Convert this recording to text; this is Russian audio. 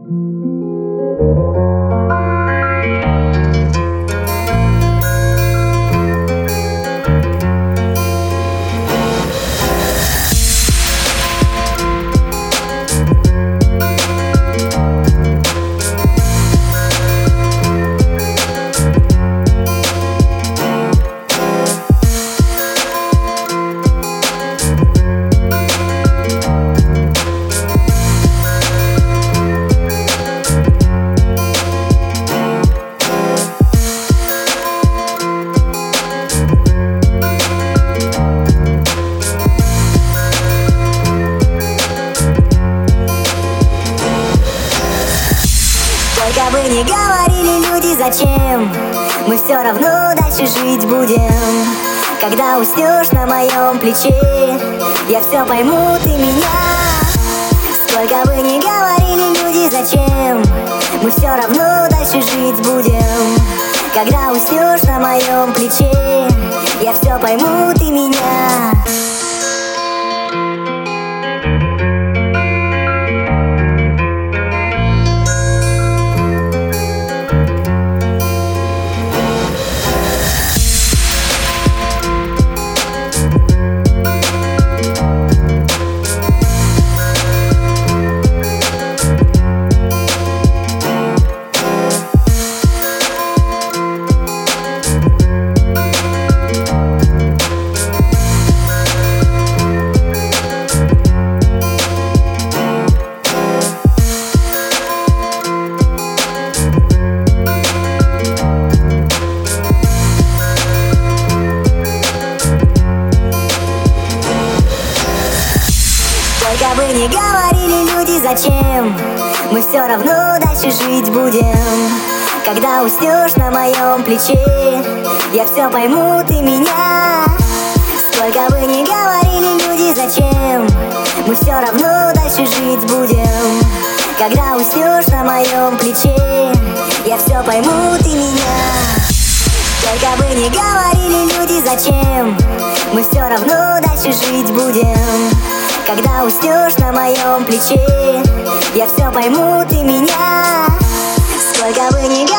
Сколько бы ни говорили люди, зачем, мы все равно дальше жить будем. Когда уснешь на моем плече, я все пойму, ты меня. Сколько бы ни говорили люди, зачем, мы все равно дальше жить будем. Когда уснешь на моем плече, я все пойму, ты меня. Сколько бы ни говорили люди, зачем, мы все равно дальше жить будем. Когда уснешь на моем плече, я все пойму, ты меня. Сколько бы ни говорили люди, зачем, мы все равно дальше жить будем. Когда уснешь на моем плече, я все пойму, ты меня. Сколько бы ни говорили люди, зачем, мы все равно дальше жить будем. Когда уснешь на моем плече, я все пойму, ты меня. Сколько бы ни говорили